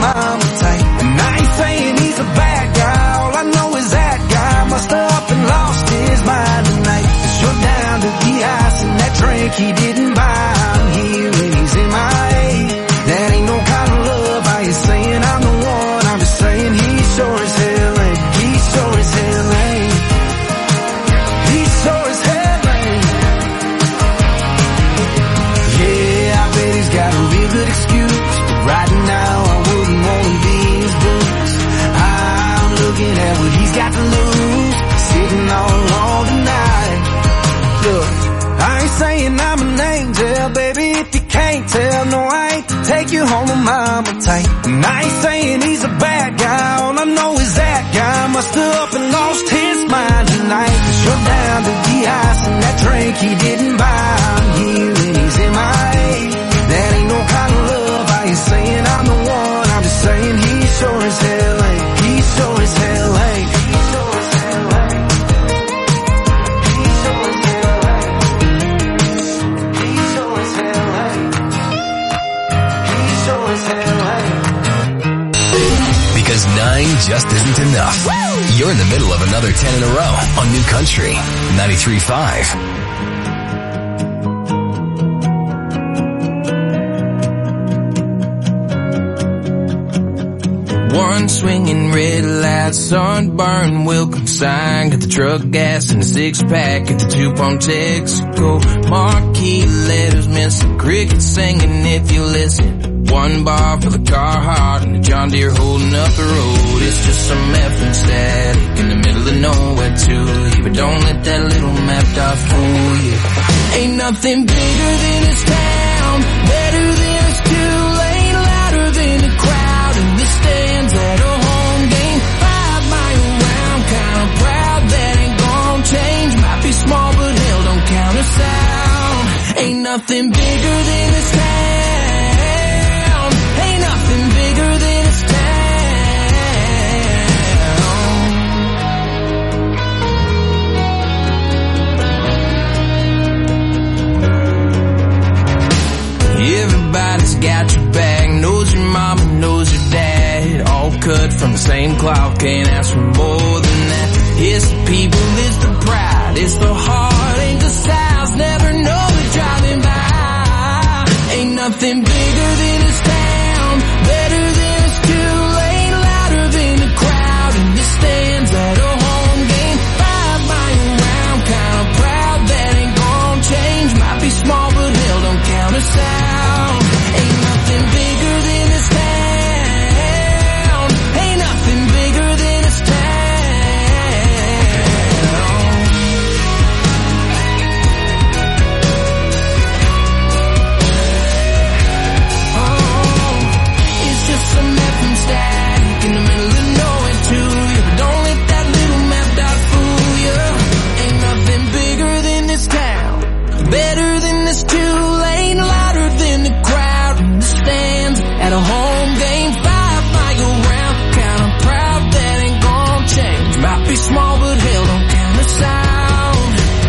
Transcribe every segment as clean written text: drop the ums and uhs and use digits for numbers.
mama type. And I ain't saying he's a bad guy, all I know is that guy must have up and lost his mind tonight. 'Cause you're down to the ice and that drink he didn't buy. I'm here and he's MIA. That ain't no kind of love. I ain't saying I'm the one, I'm just saying he sure as hell ain't. He sure as hell ain't. He sure as hell ain't. Yeah, I bet he's got a real good excuse, but right now I wouldn't want to be in his boots. I'm looking at what he's got to lose, sitting all alone tonight. Look, I ain't saying I'm an angel, baby, if you can't tell. No, I ain't to take you home to mama tight. And I ain't saying he's a bad guy, all I know is that guy must have up and lost his mind tonight. 'Cause you're down to the ice and that drink he didn't buy. I'm here and he's MIA. That ain't no kind of love. I ain't saying I'm the one, I'm just saying he sure as hell ain't. He sure as hell ain't. He sure as hell ain't. He sure as hell ain't. He sure as hell ain't. He sure as hell ain't. Because 9 just isn't enough. You're in the middle of another 10 in a row on New Country 93.5. One swinging red light, sunburn, welcome sign. Got the truck gas and the 6-pack at the 2-pump Texaco. Marquee letters, missing crickets singing if you listen. One bar for the Carhartt and the John Deere holding up the road. It's just some effing static in the middle of nowhere to you. But don't let that little map dot fool you. Ain't nothing bigger than this town, better than this 2-lane, louder than the crowd in the stands at a home game. 5 mile round, kinda proud that ain't gon' change. Might be small but hell don't count us out. Ain't nothing bigger than this town. Ain't nothing bigger than this town. Everybody's got your back, knows your mama, knows your dad. All cut from the same cloth, can't ask for more than that. It's the people, it's the pride, it's the heart, ain't the size, never know it driving by. Ain't nothing bigger than this town, better than this 2-lane, louder than the crowd in the stands at a home game. 5 mile round, kinda proud that ain't gon' change. Might be small but hell don't count us out. Ain't nothing bigger than this town. Ain't nothing bigger than this town. It's just some effing static in the middle of nowhere to you. But don't let that little map dot fool you. Ain't nothing bigger than this town, better than this 2-lane, louder than the crowd in the stands at a home game. 5 mile round, kinda proud that ain't gon' change. Might be small but hell don't count us out.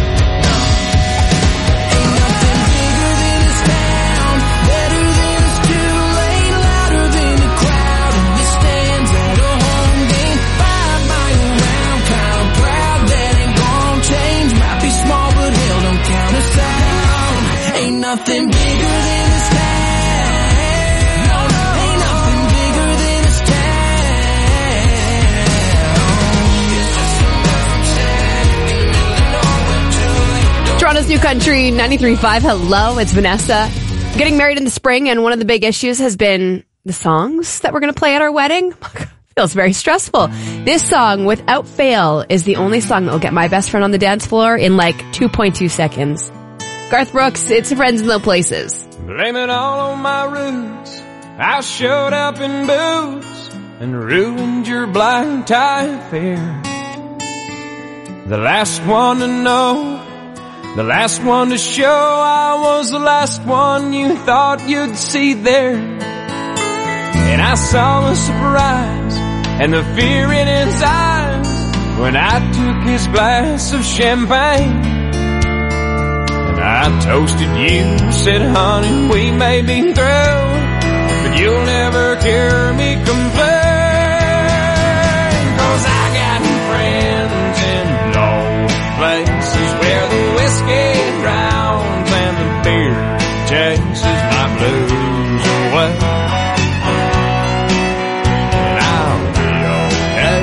Ain't nothing bigger than this town, better than this 2-lane, louder than the crowd in the stands at a home game. 5 mile round, kinda proud that ain't gon' change. Might be small but hell don't count us out. Ain't nothing bigger than this town. No, ain't nothing bigger than this town. Toronto's New Country 93.5. Hello, it's Vanessa. Getting married in the spring, and one of the big issues has been the songs that we're going to play at our wedding. Feels very stressful. This song, without fail, is the only song that will get my best friend on the dance floor in like 2.2 seconds. Garth Brooks, It's Friends in Low Places. Blame it all on my roots. I showed up in boots and ruined your blind tie affair. The last one to know, the last one to show, I was the last one you thought you'd see there. And I saw the surprise and the fear in his eyes when I took his glass of champagne. I toasted you, said, honey, we may be through, but you'll never hear me complain. 'Cause I got friends in low places where the whiskey drowns and the beer chases my blues away. And I'll be okay.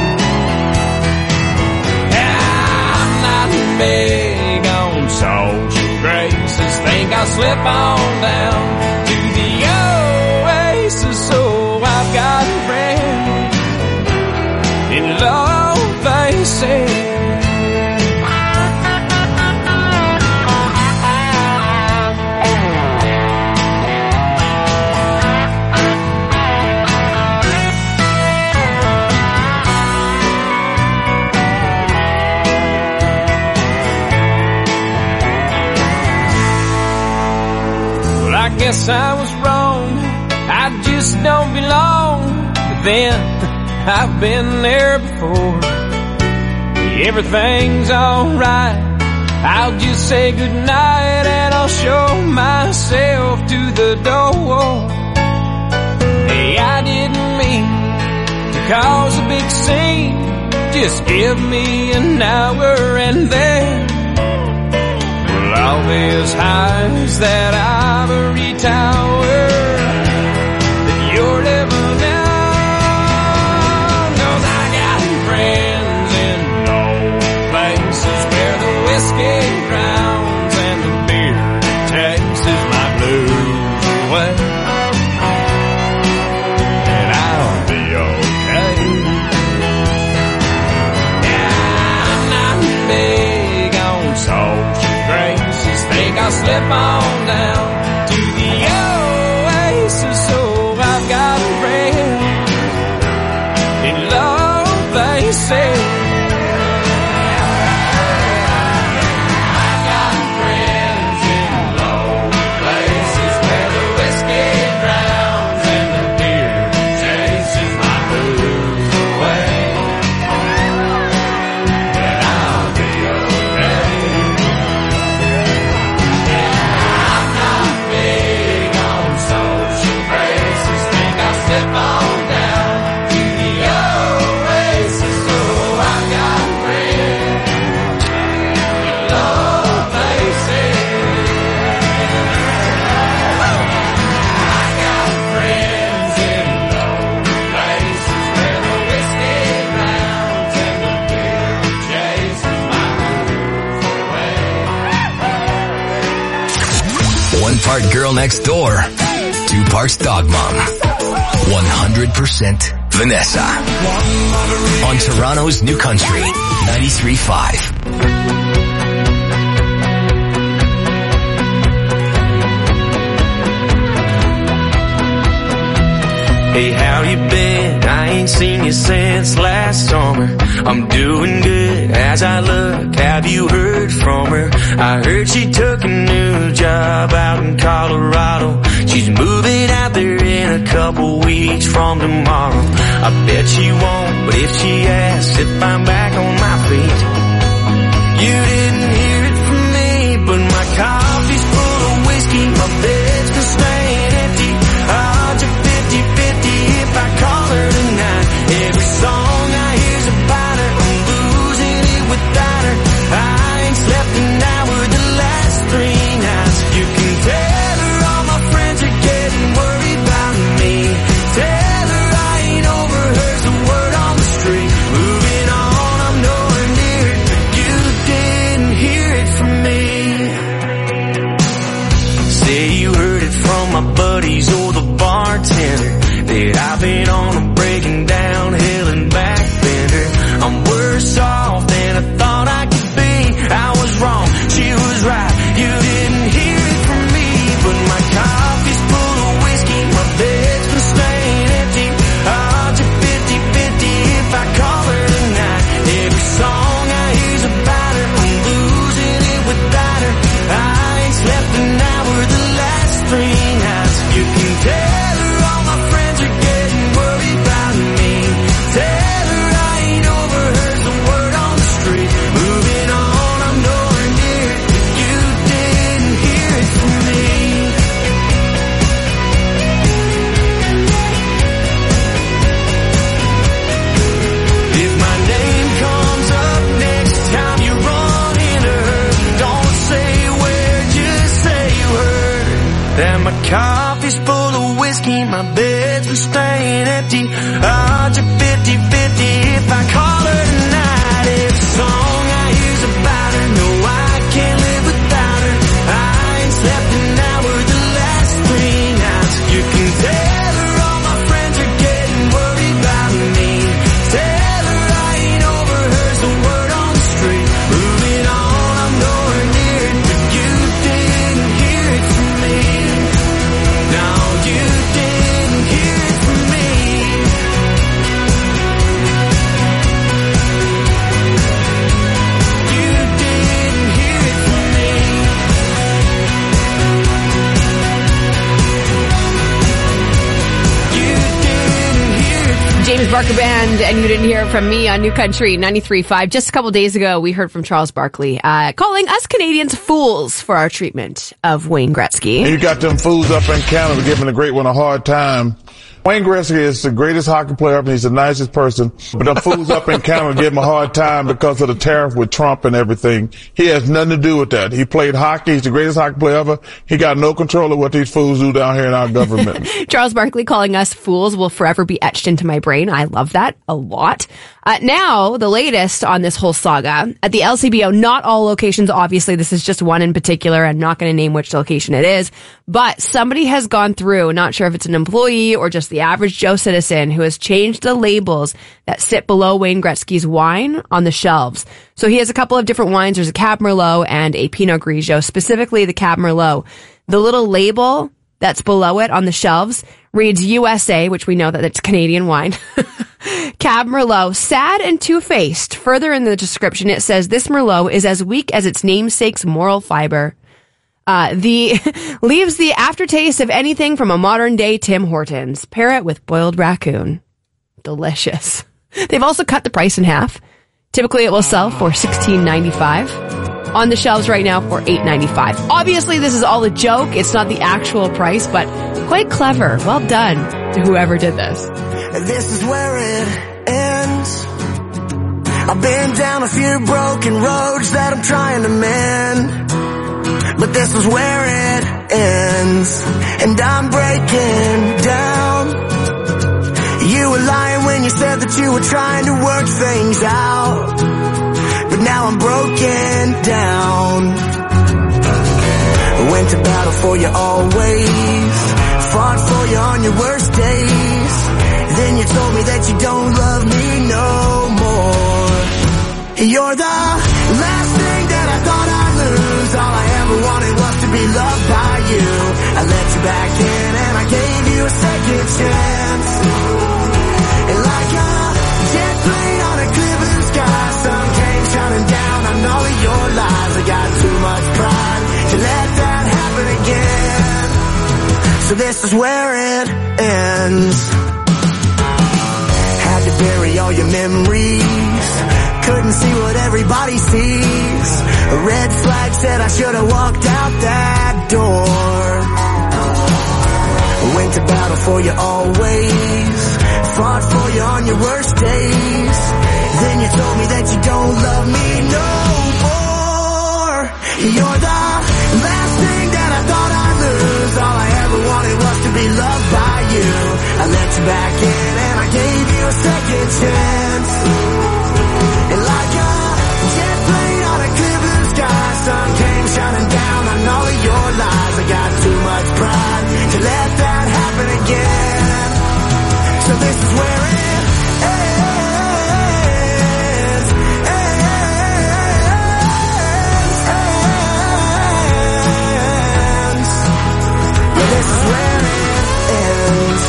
I'm not big on social graces. Think I'll slip on down to the oasis. So I've got friends in low places. I guess I was wrong, I just don't belong. But then, I've been there before. Everything's alright, I'll just say goodnight and I'll show myself to the door. Hey, I didn't mean to cause a big scene. Just give me an hour and then all these highs that ivory tower that you're living in. 'Cause I got friends in low places where the whiskey drowns and the beer chases my blues away. And I'll be okay. Yeah, I'm not big on social graces. Think I'll slip on down to the oasis. So I've got friends in low places. I've got friends in low places where the whiskey drowns and the beer chases my blues away. And I'll be okay. Slip on down to the oasis. So I've got friends in low places. I got friends in low places where the whiskey drowns and the beer chases my blues away. 1 part girl next door, 2 parts dog mom. 100% Vanessa. On Toronto's New Country, 93.5. Hey, how you been? I ain't seen you since last summer. I'm doing good as I look. Have you heard from her? I heard she took a new job out in Colorado. She's moving out there in a couple weeks from tomorrow. I bet she won't, but if she asks if I'm back on my feet, you didn't hear it from me, but my coffee's full of whiskey, my bed's been staying empty. Odds are 50-50 if I call her tonight. Every song I hear's about her, I'm losing it without her. I ain't slept an hour the last 3 nights. You can tell her all my friends are getting worried about me. Tell her I ain't overheard the word on the street. Moving on, I'm nowhere near it, but you didn't coffee's full of whiskey, my bed's been staying empty. Odds are 50-50 if I call her tonight. It's a song I use about her, no, I can't live without her. I ain't slept an hour the last 3 nights. You can tell her all my friends are getting worried about me. Tell her I ain't over her's the word on the street. Moving on, I'm nowhere near it, but you didn't hear it from me. No, you didn't hear it from me. You didn't hear it from me. You didn't hear it from me. James Barker Band, and you didn't hear it from me on New Country 93.5. Just a couple days ago, we heard from Charles Barkley calling us Canadians fools for our treatment of Wayne Gretzky. And you got them fools up in Canada giving the great one a hard time. Wayne Gretzky is the greatest hockey player ever. He's the nicest person. But the fools up in Canada give him a hard time because of the tariff with Trump and everything. He has nothing to do with that. He played hockey. He's the greatest hockey player ever. He got no control of what these fools do down here in our government. Charles Barkley calling us fools will forever be etched into my brain. I love that a lot. Now, the latest on this whole saga at the LCBO, not all locations, obviously, this is just one in particular. I'm not going to name which location it is, but somebody has gone through, not sure if it's an employee or just the average Joe citizen, who has changed the labels that sit below Wayne Gretzky's wine on the shelves. So he has a couple of different wines. There's a Cab Merlot and a Pinot Grigio, specifically the Cab Merlot. The little label that's below it on the shelves reads USA, which we know that it's Canadian wine. Cab Merlot, sad and two-faced. Further in the description, it says, this Merlot is as weak as its namesake's moral fiber. Leaves the aftertaste of anything from a modern-day Tim Hortons. Pair it with boiled raccoon. Delicious. They've also cut the price in half. Typically, it will sell for $16.95. On the shelves right now for $8.95. Obviously, this is all a joke. It's not the actual price, but quite clever. Well done to whoever did this. This is where it ends. I've been down a few broken roads that I'm trying to mend, but this is where it ends, and I'm breaking down. You were lying when you said that you were trying to work things out, but now I'm broken down. Went to battle for you always, fought for you on your worst days. Then you told me that you don't love me no more. You're the last thing that I thought I'd lose. All I ever wanted was to be loved by you. I let you back in and I gave you a second chance. And like a jet plane on a clear blue sky, sun came shining down on all of your lies. I got too much pride to let that happen again. So this is where it ends. Had to bury all your memories, couldn't see what everybody sees. A red flag said I should have walked out that door. Went to battle for you always, fought for you on your worst days. Then you told me that you don't love me no more. You're the last thing that I thought I'd lose. All I ever wanted was to be loved by you. I let you back in and I gave you a second chance. And like a jet plane on a clear blue sky, sun came shining down on all of your lies. I got too much pride to let that happen again. So this is where it ends. Yeah, this is where it ends.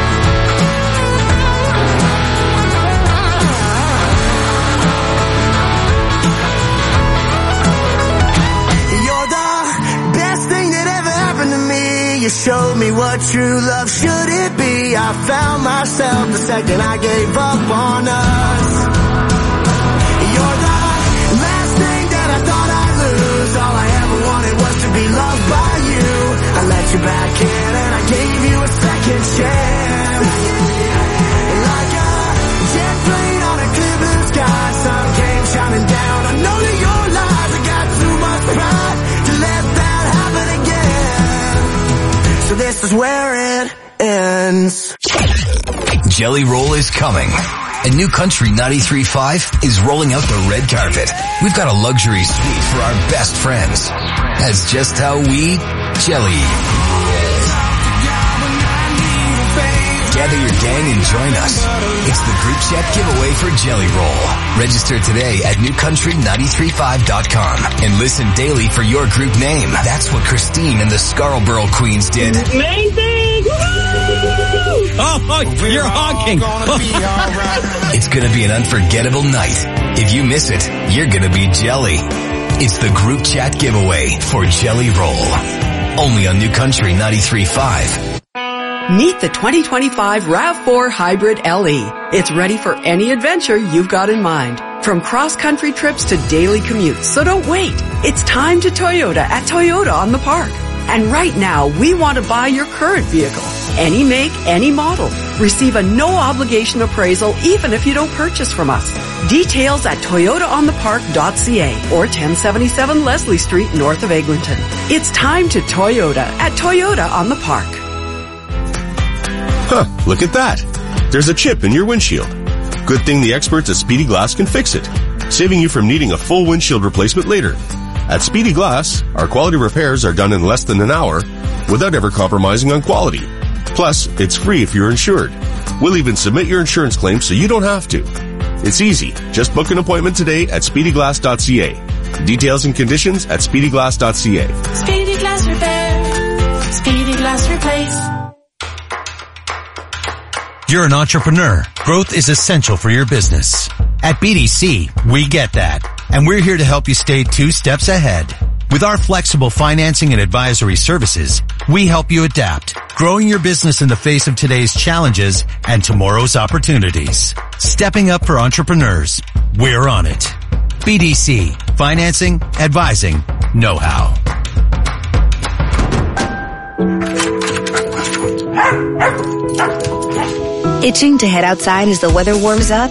You showed me what true love should it be. I found myself the second I gave up on us. You're the last thing that I thought I'd lose. All I ever wanted was to be loved by you. I let you back in and I gave you a second chance. Like a jet plane on a clear blue sky, sun came shining down. I know that your lies, I got too much pride to let that happen again. So this Jelly Roll is coming. And New Country 93.5 is rolling out the red carpet. We've got a luxury suite for our best friends. That's just how we jelly. Gather your gang and join us. It's the group chat giveaway for Jelly Roll. Register today at newcountry935.com and listen daily for your group name. That's what Christine and the Scarborough Queens did. Amazing! Oh, you're honking. It's going to be an unforgettable night. If you miss it, you're going to be jelly. It's the group chat giveaway for Jelly Roll. Only on New Country 93.5. Meet the 2025 RAV4 Hybrid LE. It's ready for any adventure you've got in mind. From cross-country trips to daily commutes. So don't wait. It's time to Toyota at Toyota on the Park. And right now, we want to buy your current vehicle. Any make, any model. Receive a no-obligation appraisal even if you don't purchase from us. Details at toyotaonthepark.ca or 1077 Leslie Street north of Eglinton. It's time to Toyota at Toyota on the Park. Huh, look at that. There's a chip in your windshield. Good thing the experts at Speedy Glass can fix it, saving you from needing a full windshield replacement later. At Speedy Glass, our quality repairs are done in less than an hour without ever compromising on quality. Plus, it's free if you're insured. We'll even submit your insurance claim so you don't have to. It's easy. Just book an appointment today at speedyglass.ca. Details and conditions at speedyglass.ca. Speedy Glass Repair. Speedy Glass Replace. You're an entrepreneur. Growth is essential for your business. At BDC, we get that. And we're here to help you stay 2 steps ahead. With our flexible financing and advisory services, we help you adapt, growing your business in the face of today's challenges and tomorrow's opportunities. Stepping up for entrepreneurs. We're on it. BDC. Financing, advising, know-how. Itching to head outside as the weather warms up?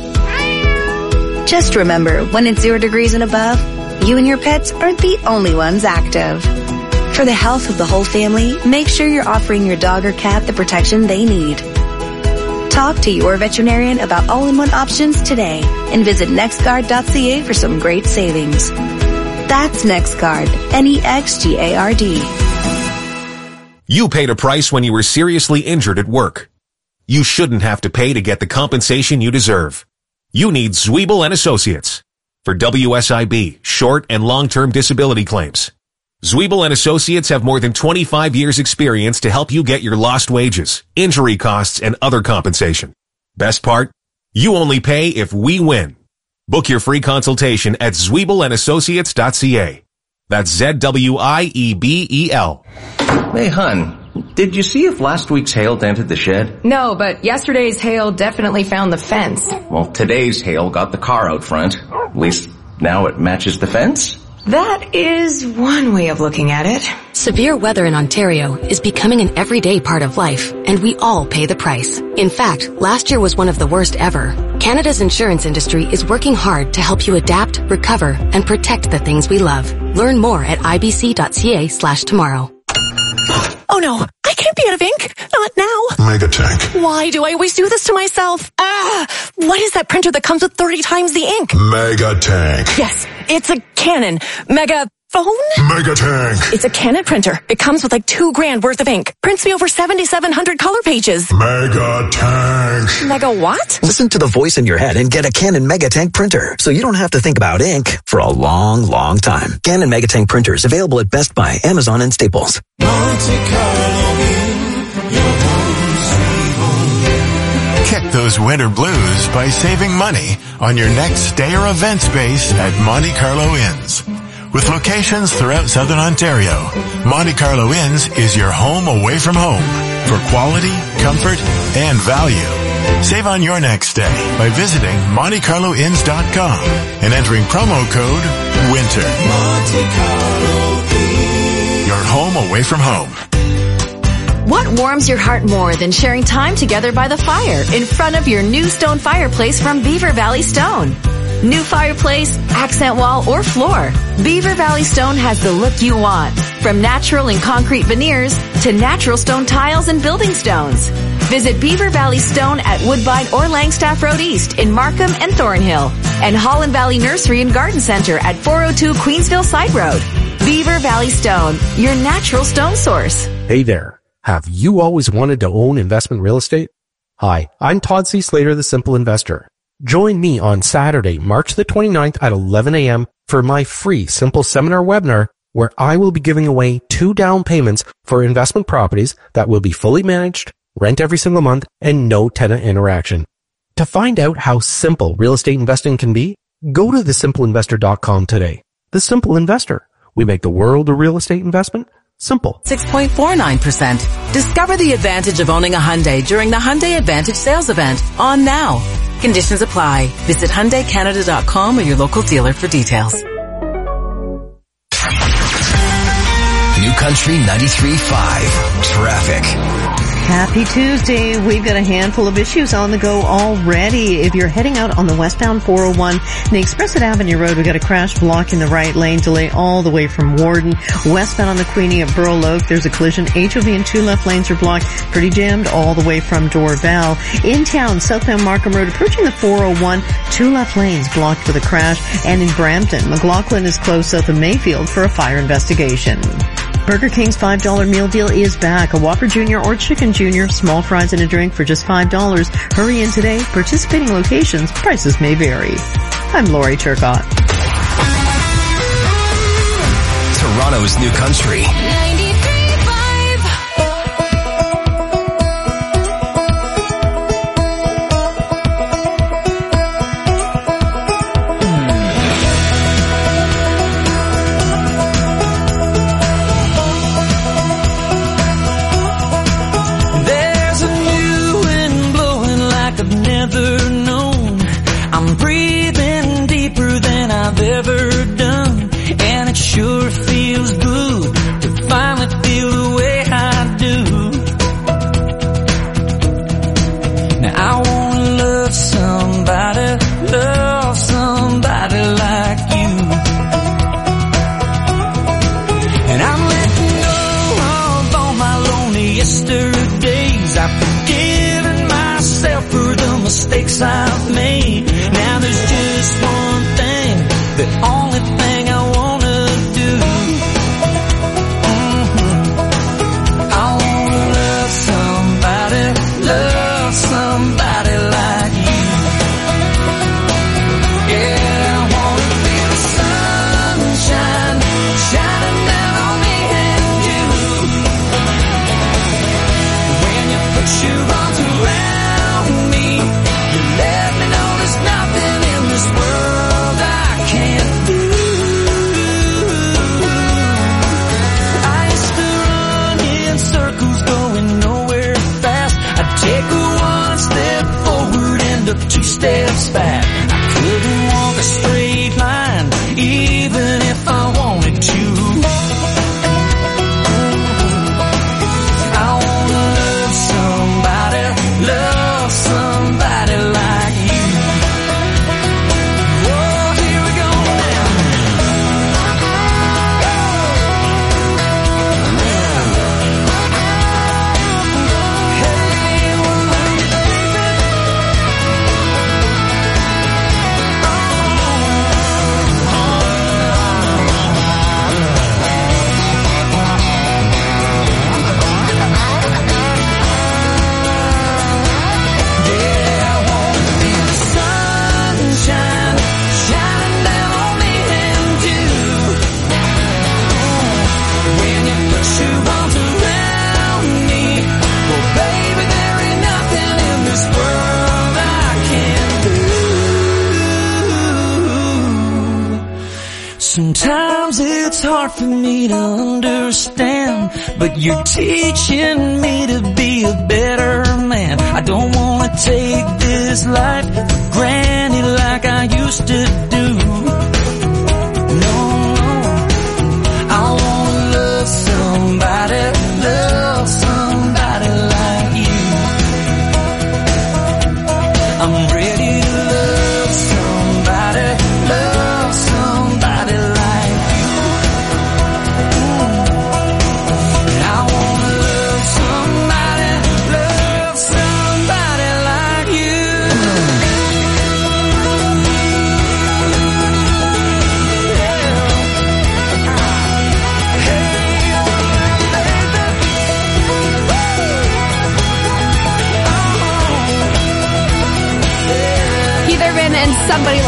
Just remember, when it's 0 degrees and above, you and your pets aren't the only ones active. For the health of the whole family, make sure you're offering your dog or cat the protection they need. Talk to your veterinarian about all-in-one options today and visit nextguard.ca for some great savings. That's NextGuard, NEXGARD. You paid a price when you were seriously injured at work. You shouldn't have to pay to get the compensation you deserve. You need Zwiebel & Associates for WSIB, short and long-term disability claims. Zwiebel & Associates have more than 25 years experience to help you get your lost wages, injury costs, and other compensation. Best part? You only pay if we win. Book your free consultation at zwiebelandassociates.ca. That's ZWIEBEL. Hey, hun. Did you see if last week's hail dented the shed? No, but yesterday's hail definitely found the fence. Well, today's hail got the car out front. At least now it matches the fence. That is one way of looking at it. Severe weather in Ontario is becoming an everyday part of life, and we all pay the price. In fact, last year was one of the worst ever. Canada's insurance industry is working hard to help you adapt, recover, and protect the things we love. Learn more at ibc.ca/tomorrow. Oh no, I can't be out of ink. Not now. Megatank. Why do I always do this to myself? What is that printer that comes with 30 times the ink? Megatank. Yes, it's a Canon. Megaphone? Megatank. It's a Canon printer. It comes with like $2,000 worth of ink. Prints me over 7,700 color pages. Megatank. Mega what? Listen to the voice in your head and get a Canon Megatank printer, so you don't have to think about ink for a long, long time. Canon Megatank printers available at Best Buy, Amazon, and Staples. Kick those winter blues by saving money on your next stay or event space at Monte Carlo Inns. With locations throughout Southern Ontario, Monte Carlo Inns is your home away from home for quality, comfort, and value. Save on your next stay by visiting MonteCarloInns.com and entering promo code WINTER. Monte Carlo Inns. Your home away from home. What warms your heart more than sharing time together by the fire in front of your new stone fireplace from Beaver Valley Stone? New fireplace, accent wall, or floor, Beaver Valley Stone has the look you want. From natural and concrete veneers to natural stone tiles and building stones. Visit Beaver Valley Stone at Woodbine or Langstaff Road East in Markham and Thornhill. And Holland Valley Nursery and Garden Center at 402 Queensville Side Road. Beaver Valley Stone, your natural stone source. Hey there. Have you always wanted to own investment real estate? Hi, I'm Todd C. Slater, the Simple Investor. Join me on Saturday, March the 29th at 11 a.m. for my free Simple Seminar webinar, where I will be giving away 2 down payments for investment properties that will be fully managed, rent every single month, and no tenant interaction. To find out how simple real estate investing can be, go to thesimpleinvestor.com today. The Simple Investor. We make the world of real estate investment simple. 6.49%. Discover the advantage of owning a Hyundai during the Hyundai Advantage Sales Event on now. Conditions apply. Visit HyundaiCanada.com or your local dealer for details. New Country 93.5 Traffic. Happy Tuesday. We've got a handful of issues on the go already. If you're heading out on the westbound 401, the Express at Avenue Road, we've got a crash blocking the right lane, delay all the way from Warden. Westbound on the Queenie at Burl Oak, there's a collision. HOV and 2 left lanes are blocked, pretty jammed all the way from Doorbell. In town, southbound Markham Road, approaching the 401, 2 left lanes blocked for the crash. And in Brampton, McLaughlin is closed south of Mayfield for a fire investigation. Burger King's $5 meal deal is back. A Whopper Jr. or Chicken Jr., small fries and a drink for just $5. Hurry in today. Participating locations, prices may vary. I'm Lori Turcott. Toronto's New Country. Sure feels good to finally feel the way I do. Now I wanna love somebody like you. And I'm letting go of all my lonely yesterdays. I've forgiven myself for the mistakes I've made. Now there's just one thing, the only thing I want. Two steps back. I couldn't walk a straight line, even if I wanted to. I wanna love somebody like you. Oh, here we go Sometimes it's hard for me to understand, but you're teaching me to be a better man. I don't wanna take this life for granted like I used to do. No, I wanna love somebody like you. I'm ready to love somebody like you. I wanna love somebody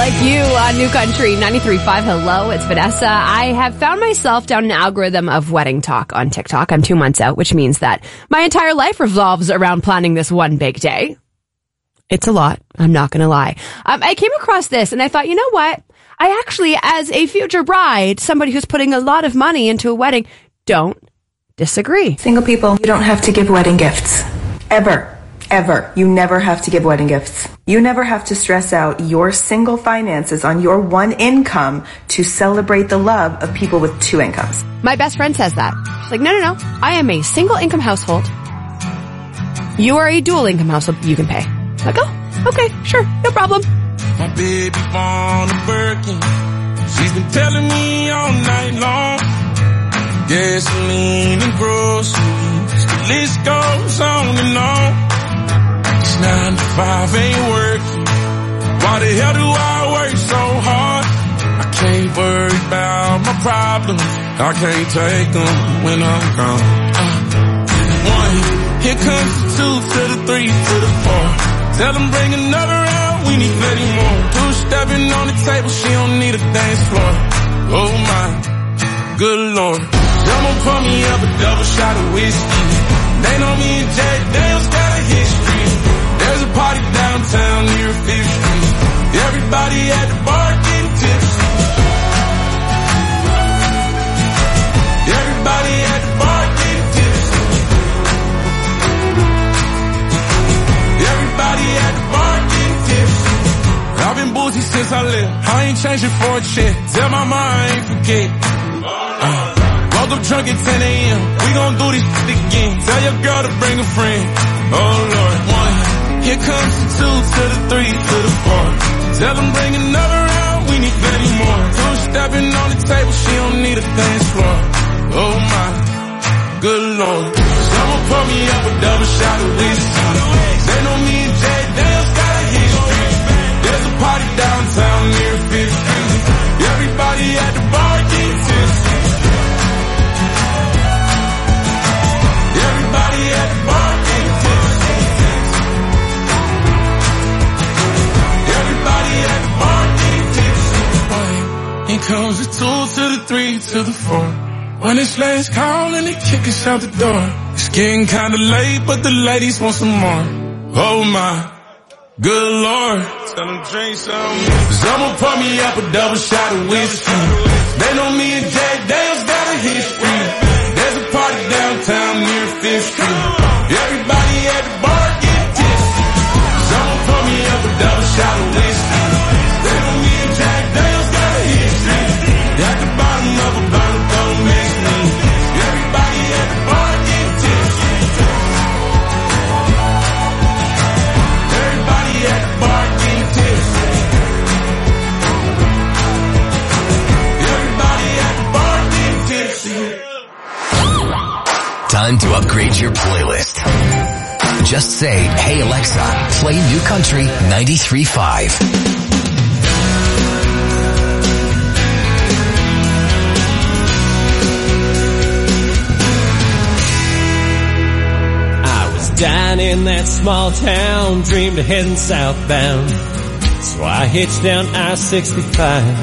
like you on New Country 93.5. Hello, it's Vanessa. I have found myself down an algorithm of wedding talk on TikTok. I'm 2 months out, which means that my entire life revolves around planning this one big day. It's a lot. I'm not going to lie. I came across this and I thought, you know what? I actually, as a future bride, somebody who's putting a lot of money into a wedding, don't disagree. Single people, you don't have to give wedding gifts. Ever. You never have to give wedding gifts. You never have to stress out your single finances on your one income to celebrate the love of people with two incomes. My best friend says that. She's like, no. I am a single income household. You are a dual income household. You can pay. I'm like, oh, okay, sure, no problem. My baby born a Birkin. She's been telling me all night long. Gasoline and groceries. The list goes on and on. 9 to 5 ain't working. Why the hell do I work so hard? I can't worry about my problems. I can't take them when I'm gone. 1, here comes the 2 to the 3 to the 4. Tell them bring another round, we need plenty more. 2 stepping on the table, she don't need a dance floor. Oh my, good lord. Y'all gon' pour me up a double shot of whiskey. They know me and Jack Daniels got a history. There's a party downtown near 5th Street. Everybody at the bar getting tipsy. Everybody at the bar getting tipsy. Everybody at the bar getting tipsy. I've been boozy since I left. I ain't changing for a check. Tell my mom I ain't forget. Woke up drunk at 10 a.m. We gon' do this again. Tell your girl to bring a friend. Oh Lord. 1, here comes the 2 to the 3 to the 4. Tell them bring another round, we need plenty more. 2 stepping on the table, she don't need a dance floor. Oh my, good lord. Someone pour me up a double shot of whiskey. They know me and Jack Daniels got a history. There's a party downtown near 5th Street. Everybody at the bar getting tipsy. Everybody at the bar getting tipsy. Everybody at the bar getting tipsy. Here comes the 2 to the 3 to the 4. When it's last call and they kick us out the door. It's getting kinda late, but the ladies want some more. Oh my, good lord. Tell them drink some. Someone pour me up a double shot of whiskey. They know me and Jack Daniels got a history. There's a party downtown near 5th Street. Everybody at the bar getting tipsy. Someone pour me up a double shot of whiskey. They know me and Jack Daniels got a history. At the bottom of a bottle, don't mix me. Everybody at the bar getting tipsy. Everybody at the bar getting tipsy. Everybody at the bar getting tipsy. Time to upgrade your playlist. Just say, hey Alexa, play New Country 93.5. Down in that small town, dreamed of heading southbound. So I hitched down I-65.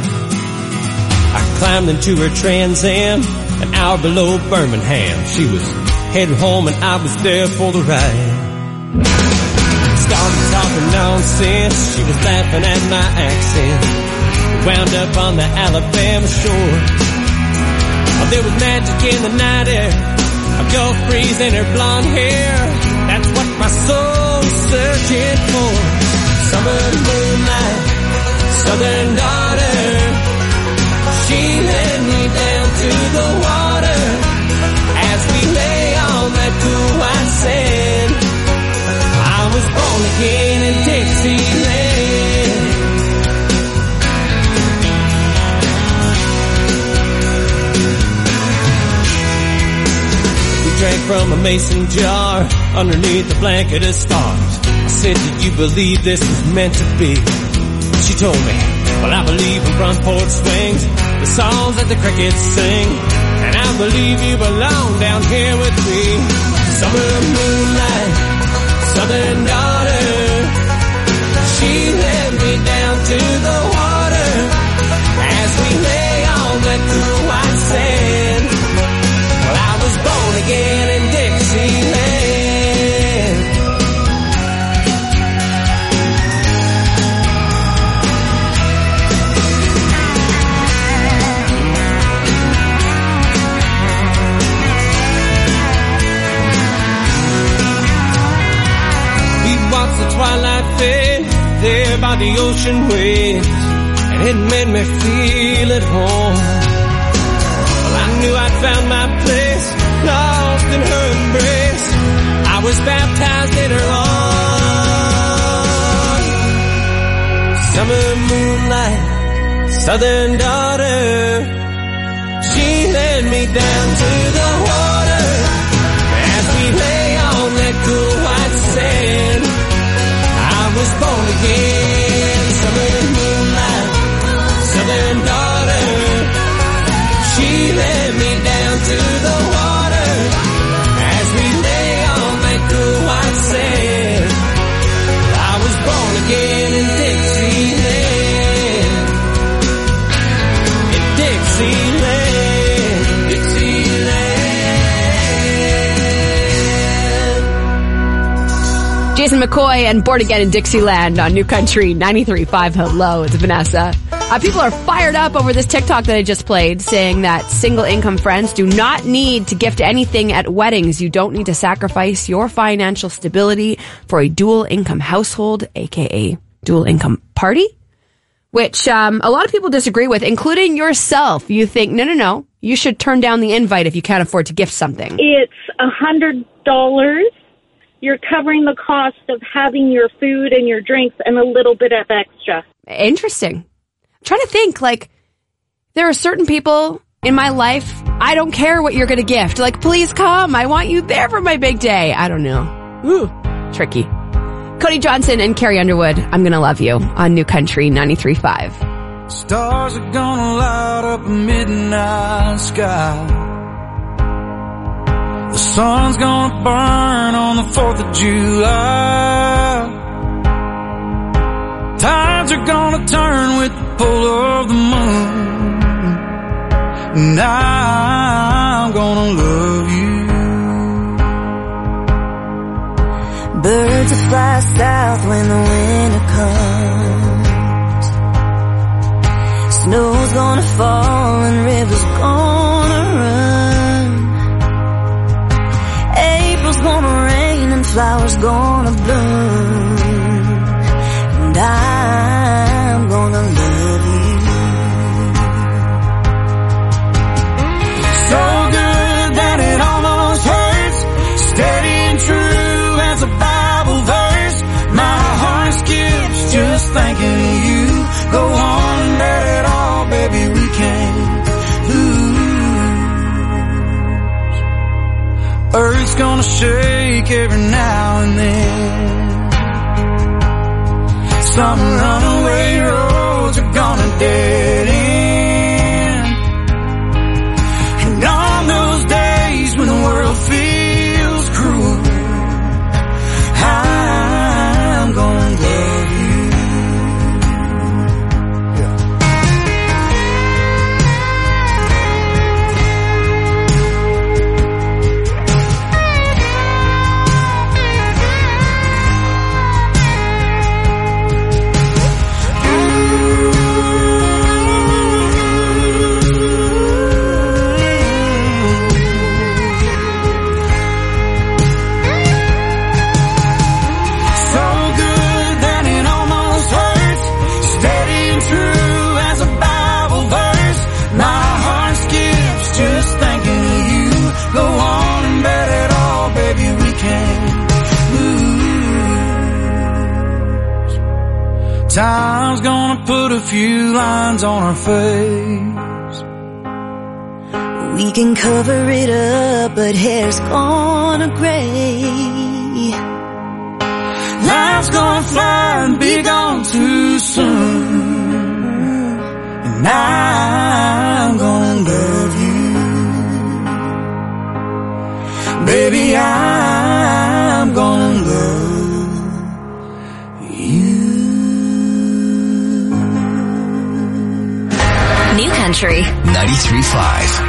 I climbed into her Trans Am, an hour below Birmingham. She was headed home and I was there for the ride. Started talking nonsense, she was laughing at my accent. Wound up on the Alabama shore. Oh, there was magic in the night air, a Gulf breeze in her blonde hair. That's what my soul's searching for. Summer moonlight, southern daughter. She led me down to the water. As we lay on that cool white sand, I was born again in Dixieland. We drank from a mason jar underneath a blanket of stars. I said, do you believe this was meant to be? She told me, well, I believe in front porch swings, the songs that the crickets sing, and I believe you belong down here with me. Summer moonlight, southern daughter. She led me down to the water. ocean waves, and it made me feel at home. Well, I knew I'd found my place, lost in her embrace. I was baptized in her arms. Summer moonlight, southern daughter, she led me down to the water. As we lay on that cool white sand, I was born again. Summer moonlight, southern daughter, she led me down to the water. As we lay on that cool white sand, I was born again in Dixieland. In Dixieland, Dixieland. Jason McCoy and Born Again in Dixieland on New Country 93.5. Hello, it's Vanessa. People are fired up over this TikTok that I just played, saying that single income friends do not need to gift anything at weddings. You don't need to sacrifice your financial stability for a dual income household, aka dual income party, which a lot of people disagree with, including yourself. You think, no, you should turn down the invite if you can't afford to gift something. It's $100. You're covering the cost of having your food and your drinks and a little bit of extra. Interesting. I'm trying to think, like, there are certain people in my life, I don't care what you're going to gift. Like, please come. I want you there for my big day. I don't know. Ooh, tricky. Cody Johnson and Carrie Underwood, I'm Gonna Love You on New Country 93.5. Stars are gonna light up a midnight sky. The sun's gonna burn on the 4th of July. Tides are gonna turn with the pull of the moon. And I'm gonna love you. Birds will fly south when the winter comes. Snow's gonna fall and rivers gonna run. April's gonna rain and flowers gonna bloom. And I'm gonna love you. So good that it almost hurts. Steady and true as a Bible verse. My heart skips just thinking of you. Go on and let it all, baby, we can't lose. Earth's gonna shake every now and then. Some runaway roads are gonna dead end. And on those days when the world feels cruel, I'm gonna love you. Time's gonna put a few lines on our face. We can cover it up, but hair's gonna gray. Life's gonna fly and be gone too soon. And I'm gonna love you. Baby, I'm gonna love New Country 93.5.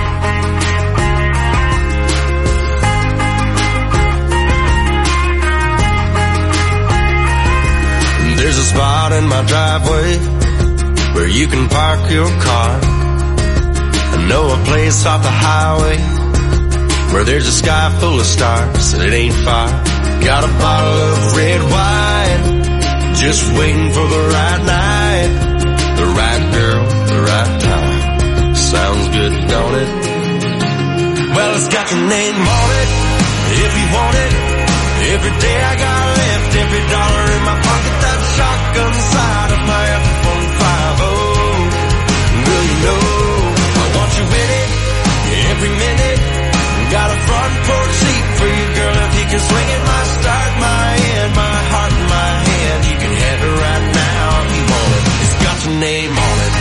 There's a spot in my driveway where you can park your car. I know a place off the highway where there's a sky full of stars and it ain't far. Got a bottle of red wine, just waiting for the right night, the right girl, the right time. Sounds good, don't it? Well, it's got your name on it, if you want it. Every day I got left, every dollar in my pocket, that shotgun side of my F-150. Girl, you know I want you in it, every minute. Got a front porch seat for you, girl, if you can swing it. My start, my end, my heart in my hand. You can have it right now if you want it. It's got your name on it.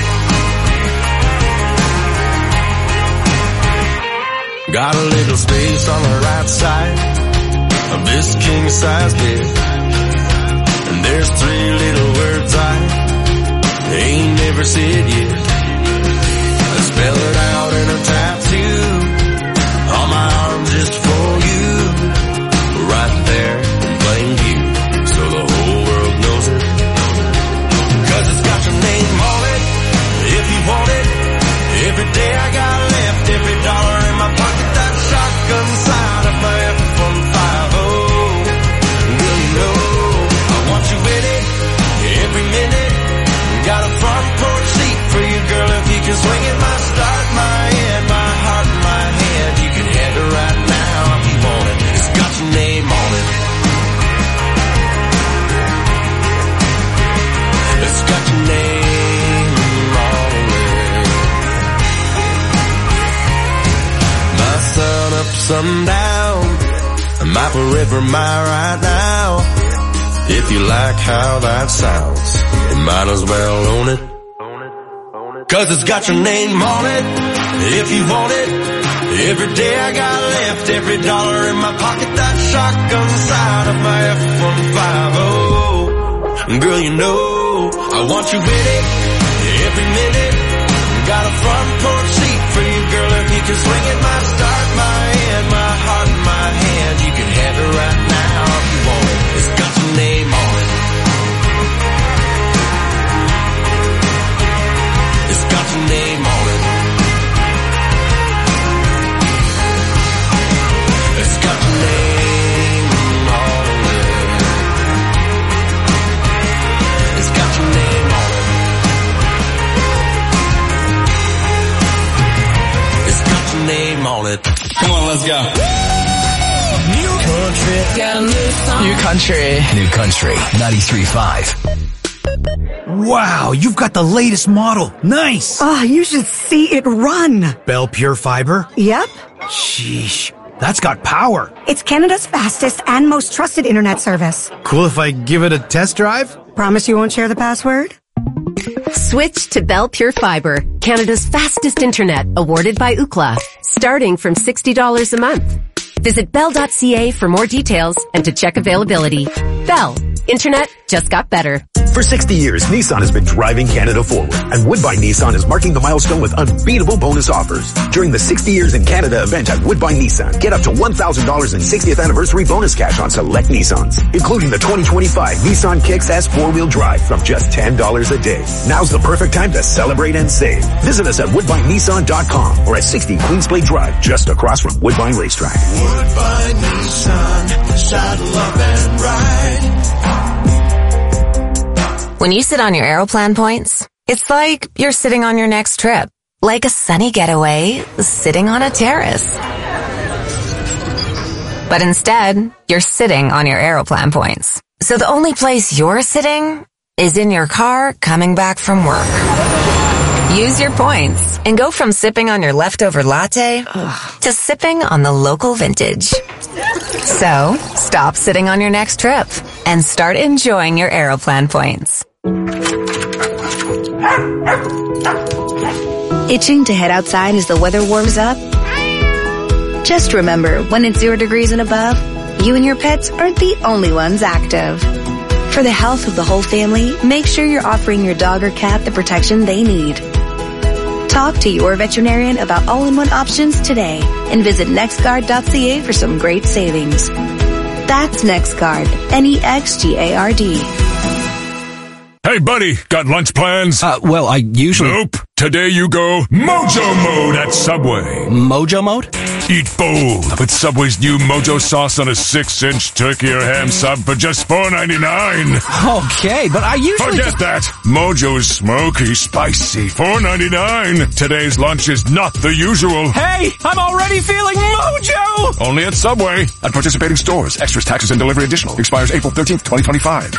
Got a little space on the right side of this king-size bed, and there's 3 little words I ain't never said yet. I spell it out in a tattoo on my arm just for you, right there in plain view, so the whole world knows it. 'Cause it's got your name on it, if you want it. Every day I got left, every dollar in my pocket, that shotgun side of my F-150. Girl, you know I want you in it, every minute. Got a front porch seat for you, girl, if you can swing it. My start, my end, my heart in my hand. You can have it right now if you want it. It's got your name on it. It's got your name on it. My sun up, sundown, my forever, my right now. If you like how that sounds, you might as well own it. 'Cause it's got your name on it, if you want it. Every day I got left, every dollar in my pocket, that shotgun side of my F-150. Girl, you know I want you in it, every minute. Got a front porch seat for you, girl, if you can swing it. My start, my end, my heart in my hand. You can have it right now if you want it. It's got your name on it. It's got your name on it. It's got your name on it. It's got your name on it. It's got your name on it. Come on, let's go. New country. Got a new song. New country. New country. 93.5. Wow, you've got the latest model. Nice. Oh, you should see it run. Bell Pure Fiber? Yep. Sheesh. That's got power. It's Canada's fastest and most trusted internet service. Cool if I give it a test drive? Promise you won't share the password? Switch to Bell Pure Fiber, Canada's fastest internet, awarded by Ookla, starting from $60 a month. Visit bell.ca for more details and to check availability. Bell. Internet just got better. For 60 years, Nissan has been driving Canada forward, and Woodbine Nissan is marking the milestone with unbeatable bonus offers. During the 60 Years in Canada event at Woodbine Nissan, get up to $1,000 in 60th anniversary bonus cash on select Nissans, including the 2025 Nissan Kicks S 4-wheel drive from just $10 a day. Now's the perfect time to celebrate and save. Visit us at woodbinenissan.com or at 60 Queensblade Drive, just across from Woodbine Racetrack. Woodbine Nissan, saddle up and ride. When you sit on your Aeroplan points, it's like you're sitting on your next trip. Like a sunny getaway, sitting on a terrace. But instead, you're sitting on your Aeroplan points. So the only place you're sitting is in your car coming back from work. Use your points and go from sipping on your leftover latte to sipping on the local vintage. So, stop sitting on your next trip and start enjoying your Aeroplan points. Itching to head outside as the weather warms up? Just remember, when it's 0 degrees and above, you and your pets aren't the only ones active. For the health of the whole family, make sure you're offering your dog or cat the protection they need. Talk to your veterinarian about all-in-one options today and visit nextguard.ca for some great savings. That's NextGuard, NEXGARD. Hey, buddy, got lunch plans? Well, I usually... Nope. Today you go Mojo Mode at Subway. Mojo Mode? Eat bold with Subway's new Mojo sauce on a 6-inch turkey or ham sub for just $4.99. Okay, but I usually... Forget that. Mojo's smoky, spicy, $4.99. Today's lunch is not the usual. Hey, I'm already feeling Mojo! Only at Subway. At participating stores. Extras, taxes, and delivery additional. Expires April 13th, 2025.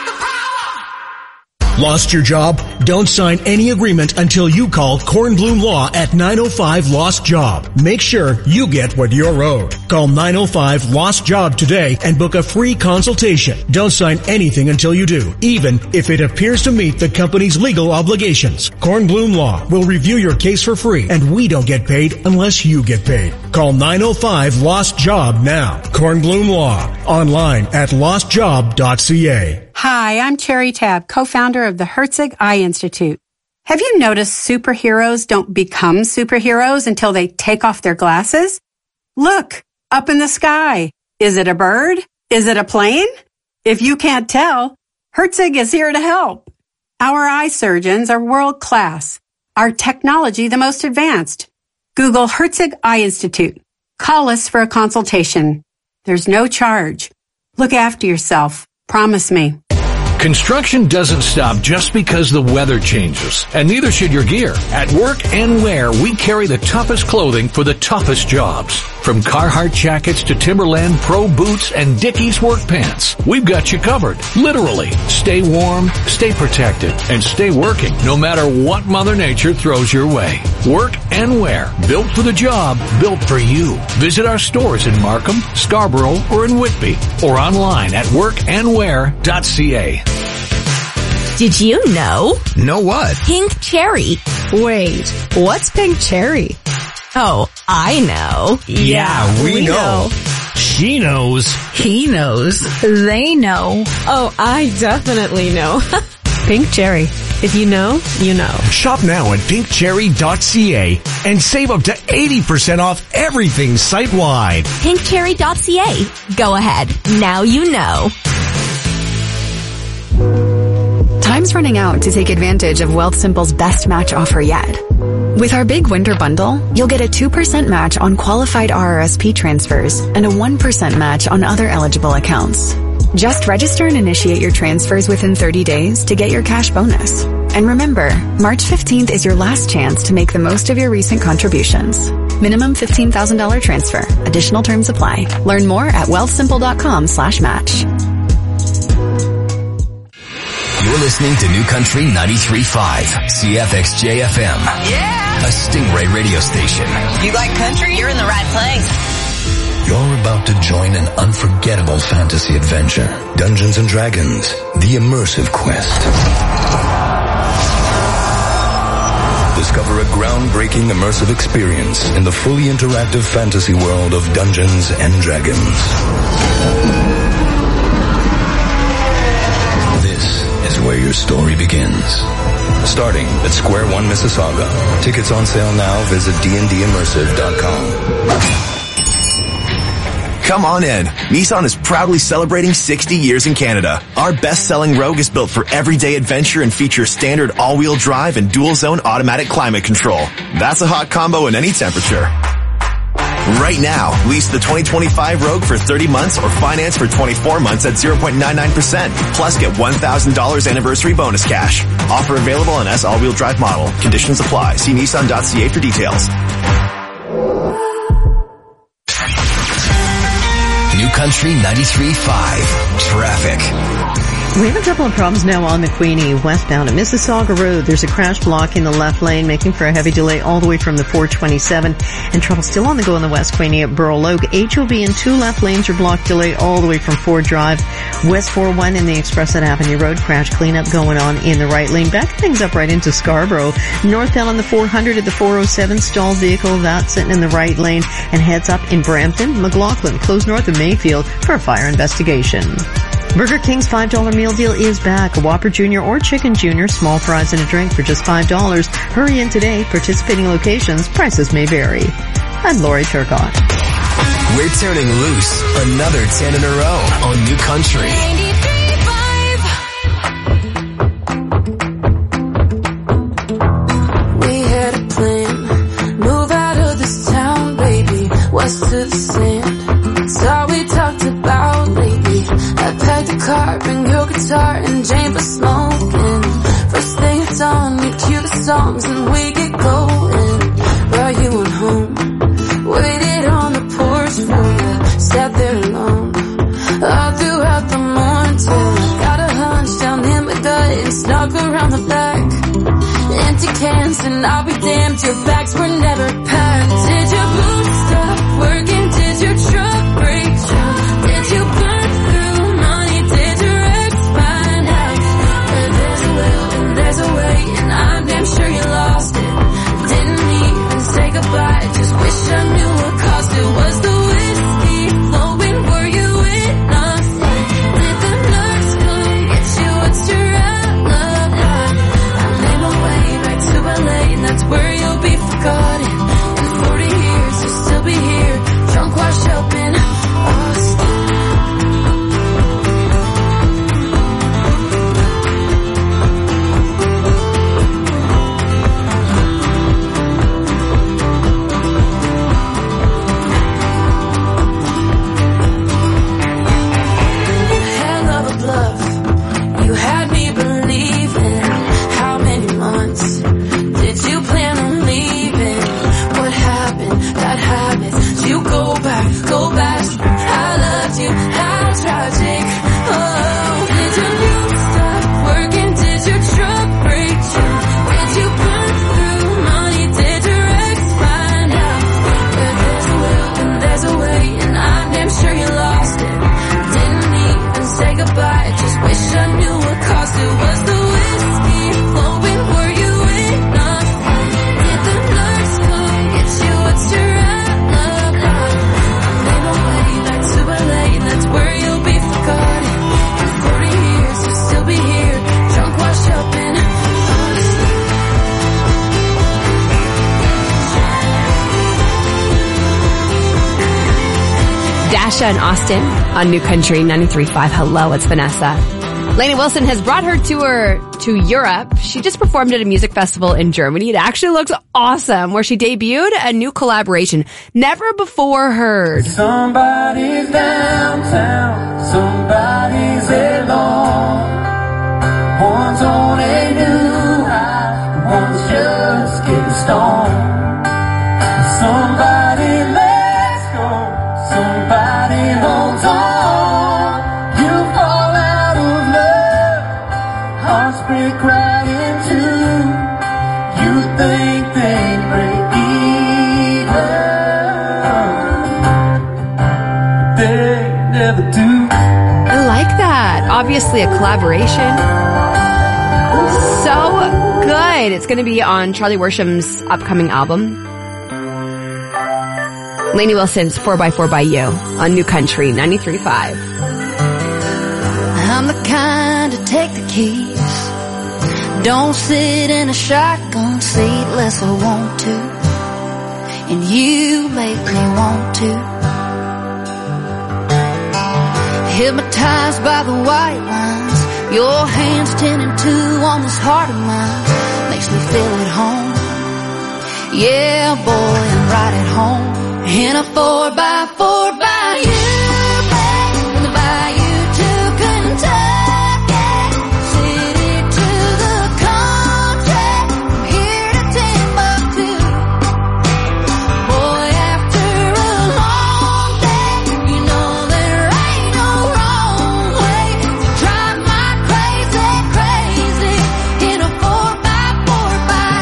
Lost your job? Don't sign any agreement until you call Kornblum Law at 905 Lost Job. Make sure you get what you're owed. Call 905 Lost Job today and book a free consultation. Don't sign anything until you do, even if it appears to meet the company's legal obligations. Kornblum Law will review your case for free, and we don't get paid unless you get paid. Call 905 Lost Job now. Kornblum Law. Online at lostjob.ca. Hi, I'm Cherry Tab, co-founder of the Herzig Eye Institute. Have you noticed superheroes don't become superheroes until they take off their glasses? Look, up in the sky. Is it a bird? Is it a plane? If you can't tell, Herzig is here to help. Our eye surgeons are world class. Our technology the most advanced. Google Herzig Eye Institute. Call us for a consultation. There's no charge. Look after yourself. Promise me. Construction doesn't stop just because the weather changes, and neither should your gear. At Work and Wear, we carry the toughest clothing for the toughest jobs. From Carhartt jackets to Timberland Pro boots and Dickies work pants, we've got you covered. Literally, stay warm, stay protected, and stay working no matter what Mother Nature throws your way. Work and Wear, built for the job, built for you. Visit our stores in Markham, Scarborough, or in Whitby, or online at workandwear.ca. Did you know? Know what? Pink cherry. Wait, what's pink cherry? Oh, I know. Yeah, we know. She knows. He knows. They know. Oh, I definitely know. Pink cherry. If you know, you know. Shop now at pinkcherry.ca and save up to 80% off everything site-wide. Pinkcherry.ca. Go ahead. Now you know. Time's running out to take advantage of Wealthsimple's best match offer yet. With our big winter bundle, you'll get a 2% match on qualified RRSP transfers and a 1% match on other eligible accounts. Just register and initiate your transfers within 30 days to get your cash bonus. And remember, March 15th is your last chance to make the most of your recent contributions. Minimum $15,000 transfer. Additional terms apply. Learn more at wealthsimple.com/match. You're listening to New Country 93.5, CFXJ FM. Yeah! A Stingray radio station. You like country? You're in the right place. You're about to join an unforgettable fantasy adventure. Dungeons & Dragons, the immersive quest. Discover a groundbreaking immersive experience in the fully interactive fantasy world of Dungeons & Dragons. This is where your story begins. Starting at Square One, Mississauga. Tickets on sale now. Visit dndimmersive.com. Come on in. Nissan is proudly celebrating 60 years in Canada. Our best-selling Rogue is built for everyday adventure and features standard all-wheel drive and dual-zone automatic climate control. That's a hot combo in any temperature. Right now, lease the 2025 Rogue for 30 months or finance for 24 months at 0.99%. Plus get $1,000 anniversary bonus cash. Offer available on S all-wheel drive model. Conditions apply. See Nissan.ca for details. New Country 93.5 Traffic. We have a couple of problems now on the Queenie westbound at Mississauga Road. There's a crash block in the left lane, making for a heavy delay all the way from the 427, and trouble still on the go on the West Queenie at Burl Oak. HOV in two left lanes are blocked, delay all the way from Ford Drive. West 401 in the Express at Avenue Road, crash cleanup going on in the right lane. Back things up right into Scarborough. Northbound on the 400 at the 407, stalled vehicle, that's sitting in the right lane, and heads up in Brampton. McLaughlin, closed north of Mayfield for a fire investigation. Burger King's $5 meal deal is back. A Whopper Jr. or Chicken Jr., small fries and a drink for just $5. Hurry in today. Participating locations, prices may vary. I'm Lori Turcotte. We're turning loose another 10 in a row on New Country. the sand. It's all we talked about lately. I packed a car, bring your guitar, and Jane for smoking. First thing it's on, we cue the songs and we get going. Brought you on home, waited on the porch for you, sat there alone all throughout the morning till I got a hunch down in my gut and snuck around the back. Empty cans and I'll be damned, your bags were never packed. Did your boots stop working? Did your truck break down? Did you burn through money? Did your ex find out? There's a will and there's a way, and I'm damn sure you lost it. Didn't even say goodbye, just wish I knew what caused it. Was the whiskey flowing? Were you enough? Did the nurse come get you? What's your alibi? I made my way back to LA, and that's where you'll be forgotten. In 40 years you'll still be here, drunk, washed up in Austin. Hell of a bluff, you had me believing. How many months did you plan on leaving? What happened? That habit. You go back, go back. I loved you, how tragic. Oh, did your new stop working? Did your truck break down? Did you burn through money? Did your ex find out? Where there's a will and there's a way, and I'm damn sure you lost it. Didn't even say goodbye, just wish I knew what caused it. Was the whiskey flowing? Were you enough? Did the nurse come get you? What's your alibi? I made my way back to LA, and that's where you'll be forgotten. In 40 years you'll still be here, drunk, washed up in Austin. Dasha and Austin on New Country 93.5. Hello, it's Vanessa. Lainey Wilson has brought her tour to Europe. She just performed at a music festival in Germany. It actually looks awesome, where she debuted a new collaboration never before heard. Somebody's downtown, somebody's alone. One's on a new high, one's just getting stoned. Somebody lets go, somebody holds on. You fall out of love, hearts break right in two. You think they break even, they never do. I like that. Obviously a collaboration. So good. It's going to be on Charlie Worsham's upcoming album. Lainey Wilson's 4x4 by You on New Country 93.5. I'm the kind to take the keys, don't sit in a shotgun seat unless I want to, and you make me want to. Hypnotized by the white lines, your hands 10 and 2 on this heart of mine, makes me feel at home. Yeah, boy, I'm right at home. In a 4x4 by you, babe, from the bayou to Kentucky, city to the country, from here to Timbuktu. Boy, after a long day, you know there ain't no wrong way to drive my crazy, crazy in a 4x4 by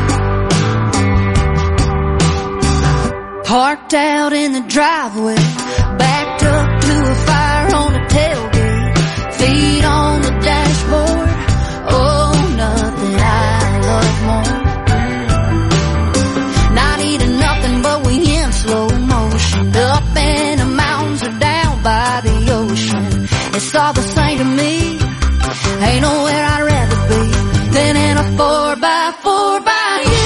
you. Parked out in the driveway, backed up to a fire on the tailgate, feet on the dashboard. Oh, nothing I love more. Not eating nothing, but we in slow motion, up in the mountains or down by the ocean. It's all the same to me. Ain't nowhere I'd rather be than in a 4x4 by you.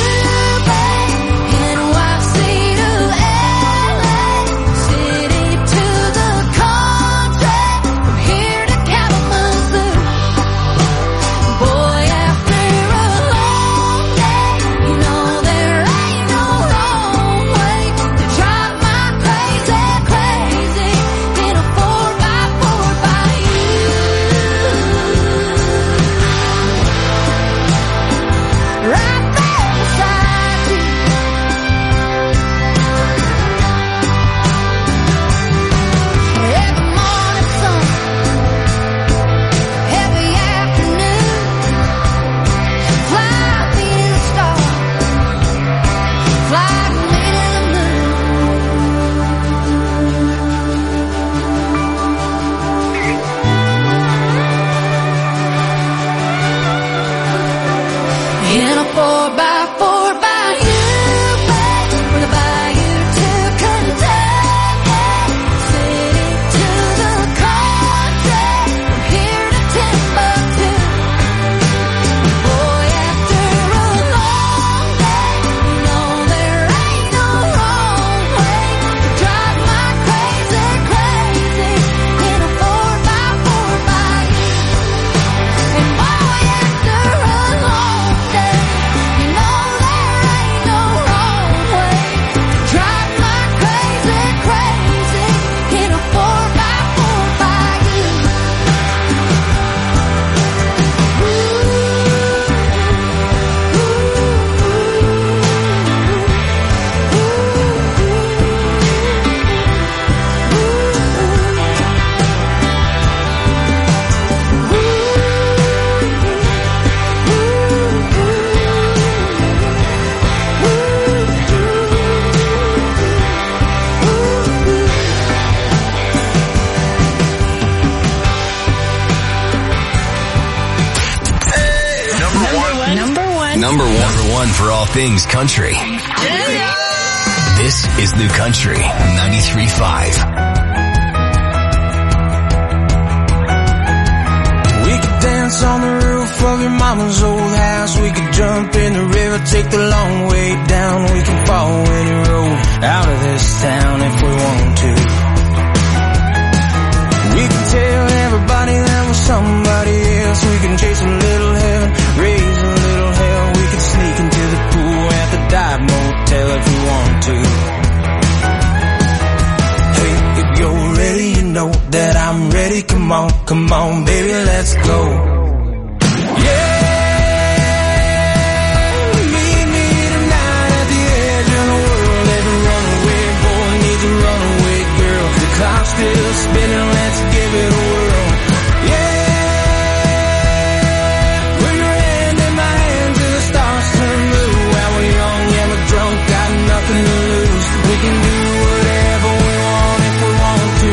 one for all things country. This is New Country 93.5. We could dance on the roof of your mama's old house. We could jump in the river, take the long way down. We can follow any road out of this town if we want to. We can tell everybody that we're somebody else. We can chase a little heaven, raise a little hell. We can sneak into the pool at the dive motel if we want to. Hey, if you're ready, you know that I'm ready. Come on, baby, let's go. Clock's still spinning, let's give it a whirl. Yeah, put your hand in my hand till the stars turn blue. While we're young and we're drunk, got nothing to lose. We can do whatever we want if we want to.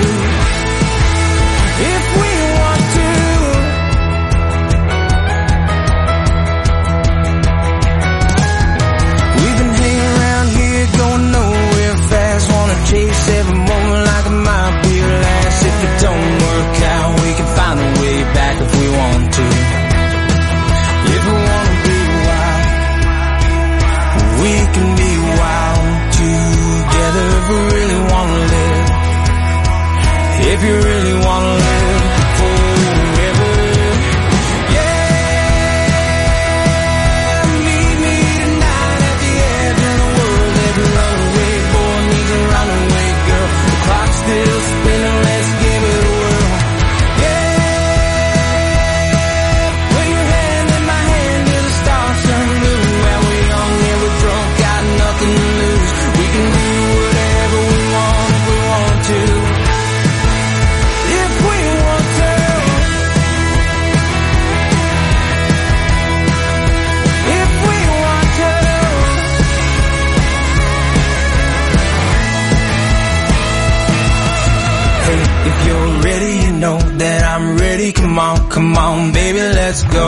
If we want to. We've been hanging around here, going nowhere fast. Wanna chase every moment like it might be your last. If it don't work out, we can find a way back if we want to. If we wanna be wild, we can be wild together. If we really wanna live, if you really wanna live forever. Yeah, meet me tonight at the edge of the world. Every runaway boy needs a runaway girl. The clock's still spinning, let's give it a whirl. Yeah, put your hand in my hand till the stars turn blue. While we're young and we're drunk, got nothing to lose. We can do whatever we want if we want to. If we want to. If we want to. Hey, if you're ready, you know that I'm ready. Come on, baby, let's go.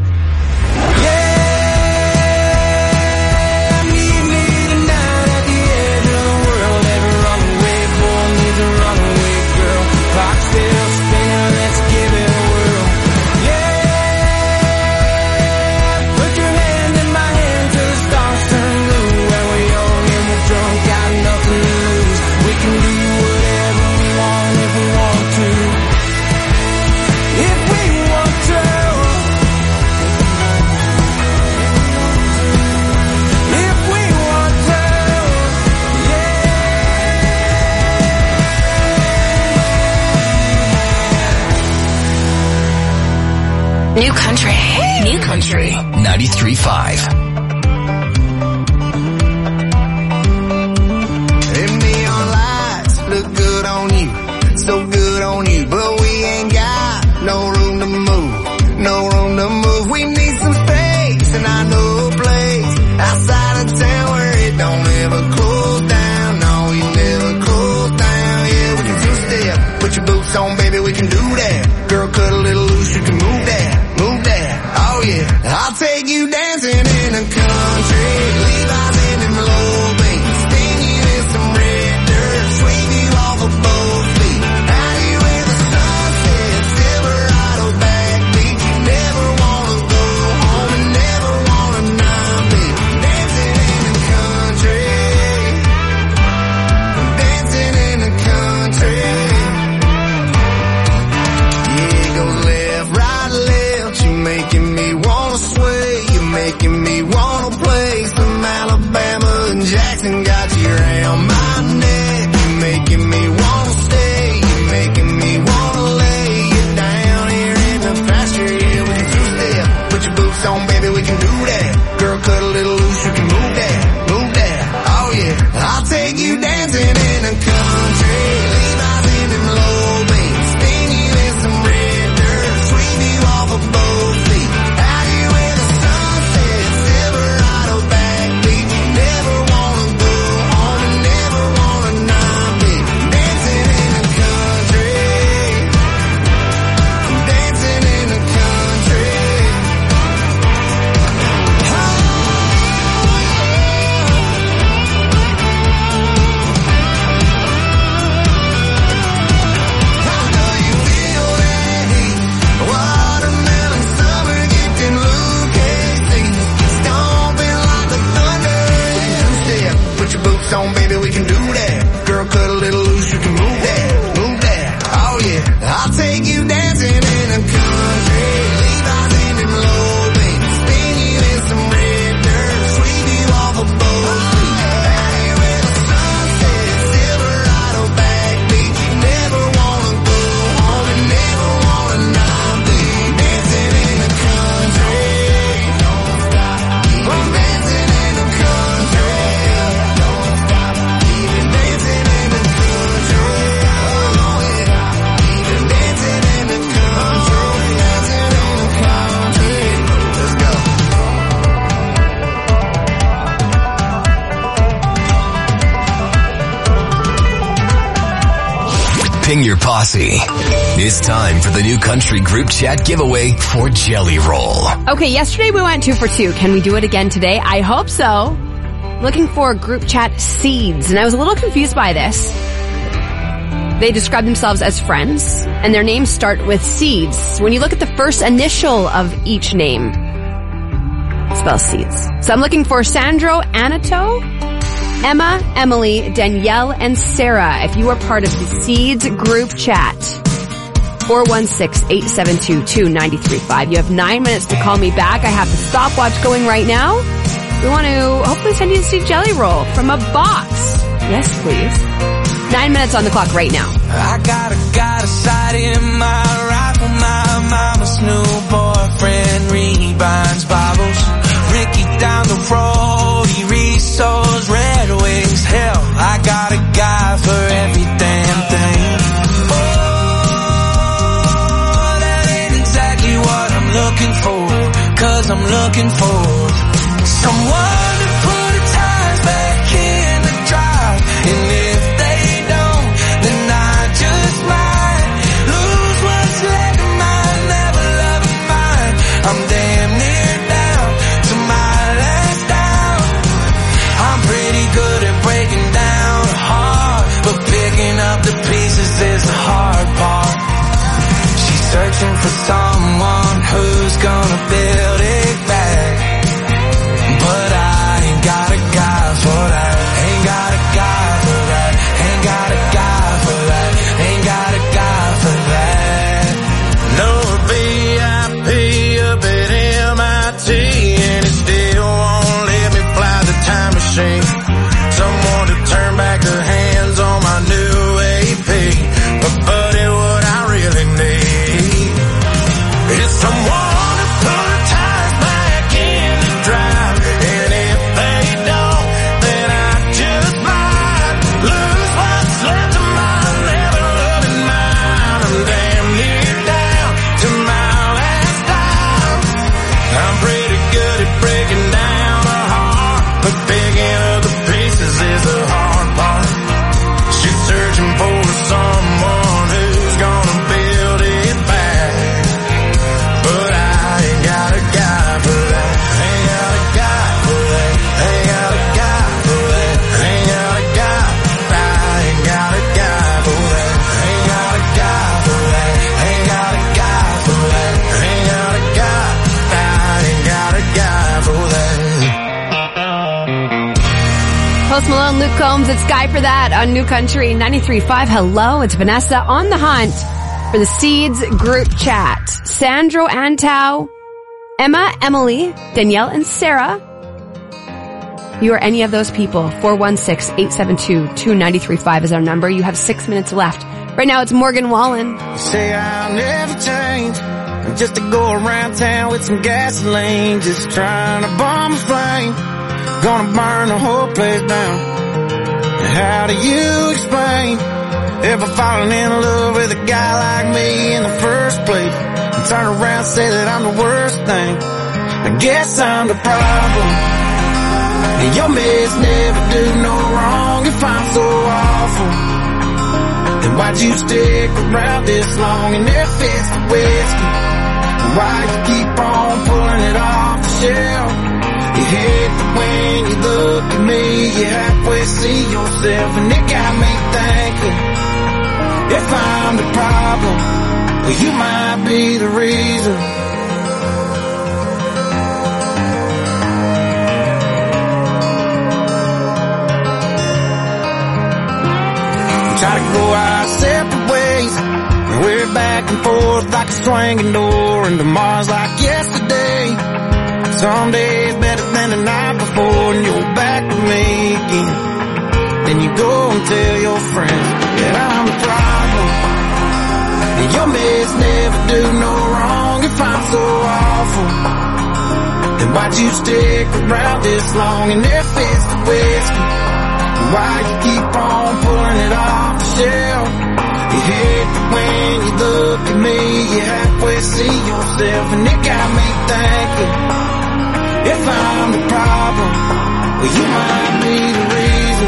Yeah, meet me tonight at the edge of the world. Every runaway boy needs a runaway girl. Clock's still spinning, let's give it a whirl. Yeah, put your hand in my hand till the stars turn blue. When we're young and we're drunk, got nothing to lose. We can do whatever we want if we want to. If we want to. If we want to. New Country. New Country 93.5. Them neon lights look good on you, so good on you, but we ain't got no room to move, no room to move. We need some space, and I know a place outside of town where it don't ever close down. No, you never close down. Yeah, we can two-step, put your boots on, baby, we can do that. Girl, cut a little loose, you can move that, move that. Oh yeah, I'll take you dancing in the country, Levi's in them low beams, spin you in some red dirt, sweep you off of both feet. Out here where the sun sets, Silverado backbeat. You never wanna go home and never wanna not be dancing in the country, dancing in the country. Yeah, it goes left, right, left. You're making me wanna sway. You're making me wanna play some Alabama and Jackson. Got you around my neck. You're making me wanna stay. You're making me wanna lay you down here in the pasture. Yeah, we can two-step. Put your boots on, baby, we can do that. Girl, cut a little loose, you can move that, move that. Oh yeah, I'll take you dancing in the country. Levi's in them low beams, spin you in some red dirt, sweep you off of both feet. Out here where the sun sets, Silverado backbeat. You never wanna go home. on, baby, we can do that. Girl, cut a little loose, you can move that, move that. Oh yeah, I'll take you dancing in the country. Levi's in them low, baby. Spin you in some red dirt. Sweep you off a boat. Valley where the sun sets. Silverado backbeat. Never wanna go home and never wanna not be dancing in the country. Don't stop, keep on dancing in the country. Don't stop, keep on dancing in the country. Oh yeah, keep on dancing in the country. Dancing in the country. Let's go. Ping your posse. It's time for the New Country group chat giveaway for Jelly Roll. Okay, yesterday we went 2 for 2. Can we do it again today? I hope so. Looking for group chat seeds, and I was a little confused by this. They describe themselves as friends, and their names start with seeds. When you look at the first initial of each name, it spells seeds. So I'm looking for Sandro Anato, Emma, Emily, Danielle, and Sarah. If you are part of the Seeds group chat, 416-872-2935. You have 9 minutes to call me back. I have the stopwatch going right now. We want to hopefully send you a Seed Jelly Roll from a box. Yes, please. 9 minutes on the clock right now. I got a sight in my rifle. My mama's new boyfriend rebinds Bibles. Ricky down the road, he reads those Red Wings. Hell, I got a guy for every damn thing. Oh, that ain't exactly what I'm looking for. 'Cause I'm looking for someone to put the tires back in the drive. And if they don't, then I just might lose what's left of mine. Never loving mine. I'm damn near down to my last down. I'm pretty good at breaking down a heart, but picking up the pieces is the hard part. She's searching for someone who's gonna build it back. But I ain't got a guy for that. Ain't got a guy for that. Ain't got a guy for that. Ain't got a guy for that. No VIP up at MIT, and it still won't let me fly the time machine. Someone to turn back the hands on my new AP. But buddy, what I really need is someone to put the tires back in the drive. And if they don't, then I just might lose what's left of my never loving mine. I'm damn near down to my last dime. I'm pretty good at breaking down a heart, but picking up the pieces is the hard part. She's searching for someone who's gonna build it back. But I ain't got a guy for that. Ain't got a guy for that. Ain't got a guy for that. Ain't got a guy. I ain't got a guy for that. Ain't got a guy for that. Ain't got a guy for that. Ain't got a guy. I ain't got a guy for that. Post Malone, Luke Combs, it's Guy for That on New Country 93.5. Hello, it's Vanessa on the hunt for the Seeds group chat. Sandro Antau, Emma, Emily, Danielle, and Sarah. You are any of those people. 416-872-2935 is our number. You have 6 minutes left. Right now it's Morgan Wallen. Say I'll never change, just to go around town with some gasoline, just trying to bomb a flame, gonna burn the whole place down. How do you explain ever falling in love with a guy like me in the first place, and turn around and say that I'm the worst thing? I guess I'm the problem, and your mess never do no wrong. If I'm so awful, then why'd you stick around this long? And if it's the whiskey, then why'd you keep on pulling it off the shelf? You hate that when you look at me, you halfway see yourself, and it got me thinking, if I'm the problem, well, you might be the reason. try to go our separate ways. We're back and forth like a swinging door, and tomorrow's like yesterday. Some days better than the night before, and you're back with me again. Then you go and tell your friends that I'm the problem. And your mess never do no wrong if I'm so awful. Then why'd you stick around this long? And if it's the whiskey, why you keep on pulling it off the shelf? You hate that when you look at me, you halfway see yourself, and it got me thinking, if I'm the problem, well, you might be the reason.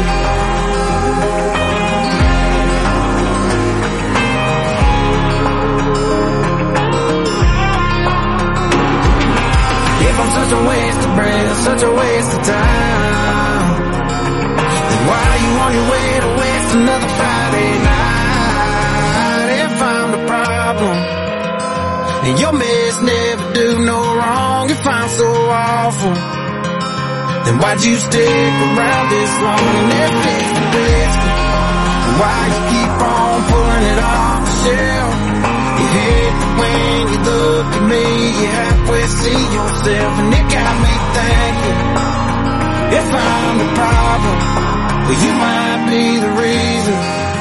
If I'm such a waste of breath, such a waste of time, then why are you on your way to waste another Friday night? If I'm the problem, and your mess never do no wrong, if I'm so awful, then why'd you stick around this long? And if it's the whiskey, why you keep on pulling it off the shelf? You hate that when you look at me, you halfway see yourself, and it got me thinking, if I'm the problem, well, you might be the reason.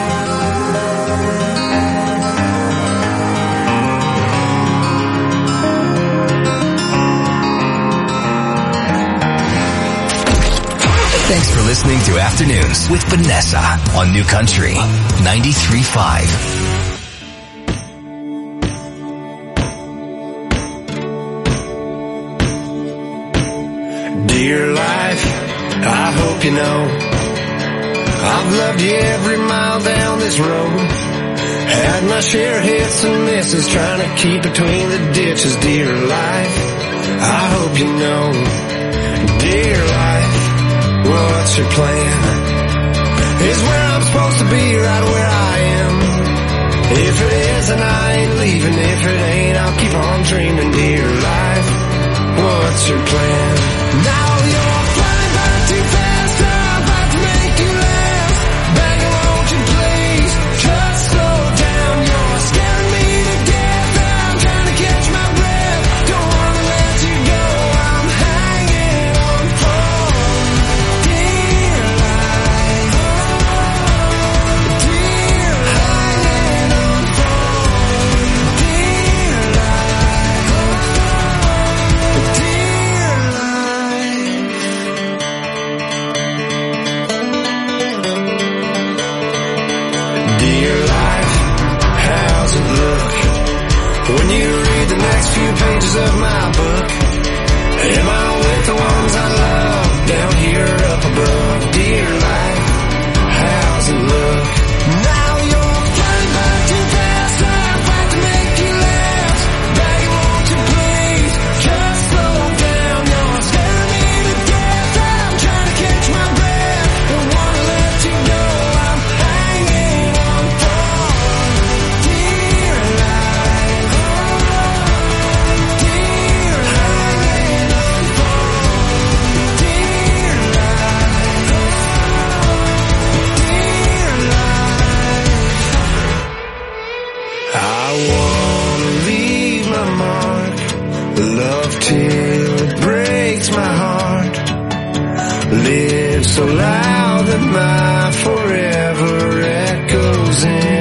Thanks for listening to Afternoons with Vanessa on New Country 93.5. Dear life, I hope you know I've loved you every mile down this road. Had my share of hits and misses, trying to keep between the ditches. Dear life, I hope you know. Dear life, what's your plan? Is where I'm supposed to be, right where I am. If it is, then I ain't leaving. If it ain't, I'll keep on dreaming. Dear life, what's your plan? Now you're flying by too fast, I'm about to make you laugh. Begging, won't you please just slow down? You're scaring me to death, I'm trying to catch my breath. Don't wanna let you go, I'm hanging on for dear life. Dear hanging on for dear life. Dear life. Dear life, how's it look when you read the next few pages of my book? Am I with the ones I love down here up above? Dear life, how's it look? Now you're flying by too fast, I'm about to make you laugh. Begging, won't you please just slow down? You're scaring me to death, I'm trying to catch my breath. Don't wanna let you go, I'm hanging on for dear life. Dear hanging on for dear life. Dear life. I wanna leave my mark, love till it breaks my heart. Live so loud that my forever echoes in